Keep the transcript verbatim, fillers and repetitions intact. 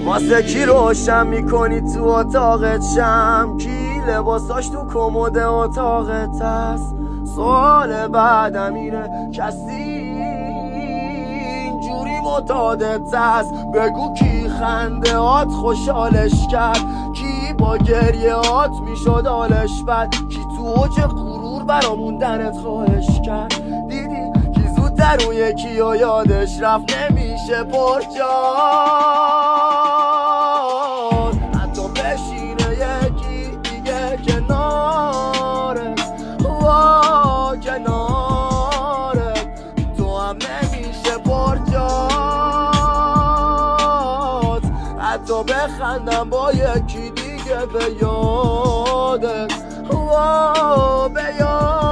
واسه کی روشن میکنی تو اتاقت شم؟ کی لباساش تو کمد اتاقت هست؟ سوال بعدم اینه کسی اینجوری معتادت هست؟ بگو کی خنده هات خوشحالش کرد؟ کی با گریه هات میشد حالش بد؟ کی تو اوج غرور برا موندنت خواهش کرد؟ دیدی کی زودتر اون یکی و یادش رفت نمیشه پر جان، حتی بشینه یکی دیگه کنارت، وا کنارت، تو هم نمیشه پر جات، حتی بخندم با یکی دیگه به یادت، وا به یادت.